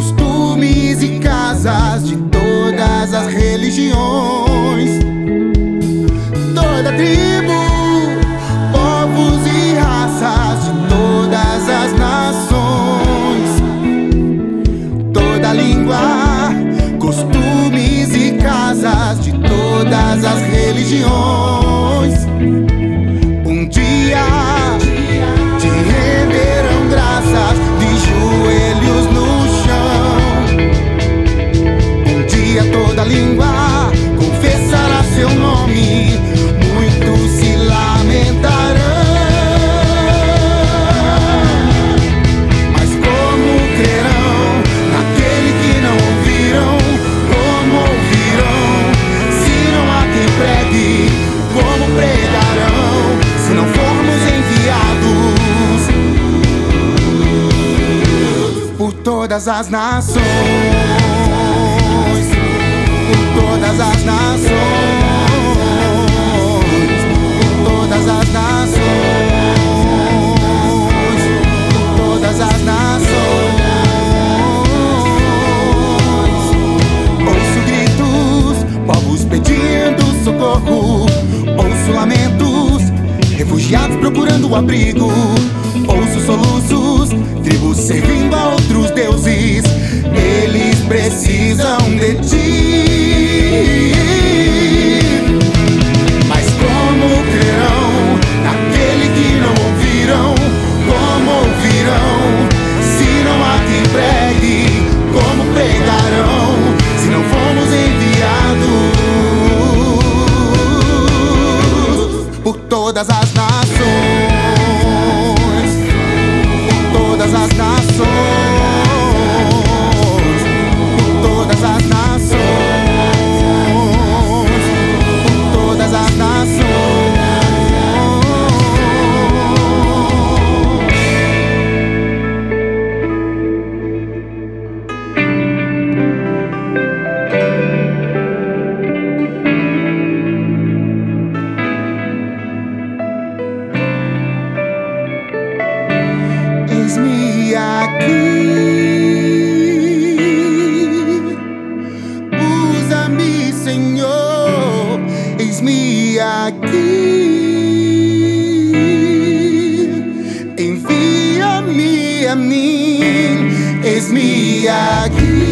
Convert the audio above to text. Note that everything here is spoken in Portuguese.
costumes e casas de todas as religiões, toda tribo, povos e raças de todas as nações, toda língua, costumes e casas de todas as religiões. Um dia te renderão graças de joelhos no chão. Um dia toda língua confessará seu nome, muitos se lamentarão. Mas como crerão naquele que não ouviram? Como ouvirão se não há quem pregue? Como pregarão se não formos enviados por todas as nações? Por todas as nações, por todas as nações, por todas as nações. Ouço gritos, povos pedindo socorro. Ouço lamentos, refugiados procurando abrigo. Ouço soluços, tribos servindo a outros deuses. Eles precisam de ti. Mas como crerão naquele que não ouviram? Como ouvirão se não há quem pregue? Como pregarão se não fomos enviados por todas as nações? Por todas as nações, por todas as nações, por todas as nações. Eis-me aqui, usa-me, Senhor. Eis-me aqui, envia-me a mim. Eis-me aqui.